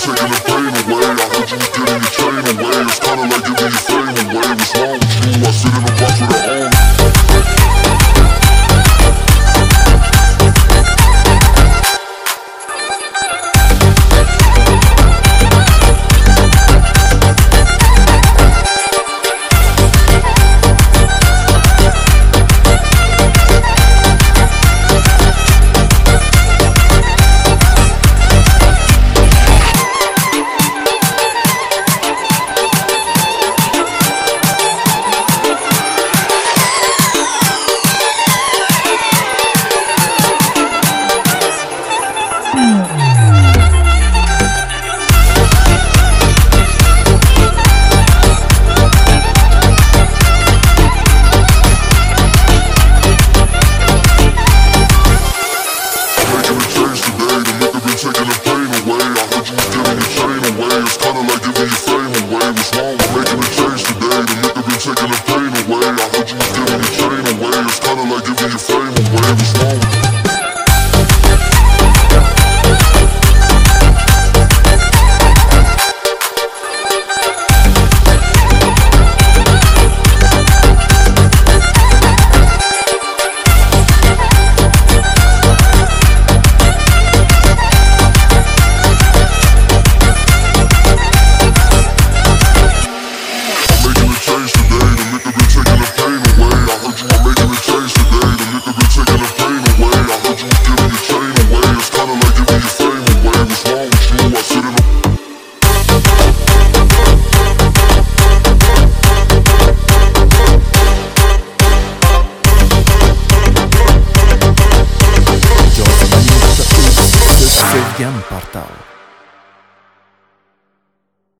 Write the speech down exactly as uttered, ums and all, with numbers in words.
taking the pain away. I heard you was getting your chain away. It's kinda like giving your fame away. What's wrong with you? I sit in a box with a own. Taking the pain away. I heard you was getting your chain away. It's kinda like giving your fame away. What's wrong with making a change today? The nigga been taking the pain away. I heard you was getting your chain away. It's kinda like giving your fame away. What's wrong with you? Sevgan Portal.